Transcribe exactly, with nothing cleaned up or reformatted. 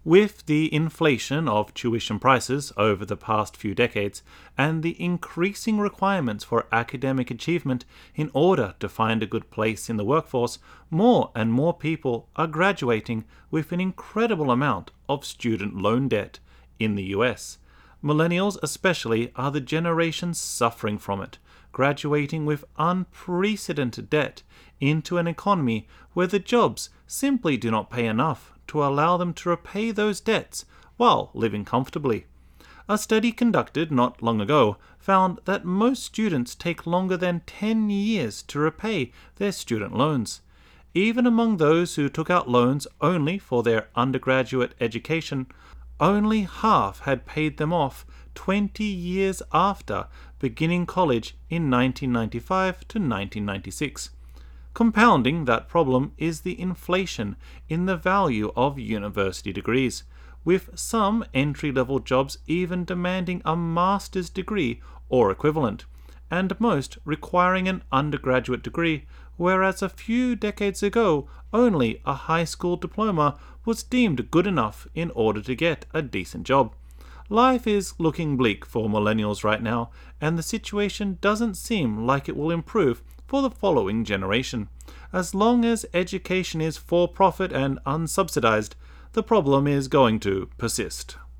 With the inflation of tuition prices over the past few decades and the increasing requirements for academic achievement in order to find a good place in the workforce, more and more people are graduating with an incredible amount of student loan debt in the U S. Millennials especially are the generation suffering from it, graduating with unprecedented debt into an economy where the jobs simply do not pay enough to allow them to repay those debts while living comfortably. A study conducted not long ago found that most students take longer than ten years to repay their student loans. Even among those who took out loans only for their undergraduate education, only half had paid them off twenty years after beginning college in nineteen ninety-five to nineteen ninety-six. Compounding that problem is the inflation in the value of university degrees, with some entry-level jobs even demanding a master's degree or equivalent, and most requiring an undergraduate degree, whereas a few decades ago only a high school diploma was deemed good enough in order to get a decent job. Life is looking bleak for millennials right now, and the situation doesn't seem like it will improve for the following generation. As long as education is for profit and unsubsidized, the problem is going to persist.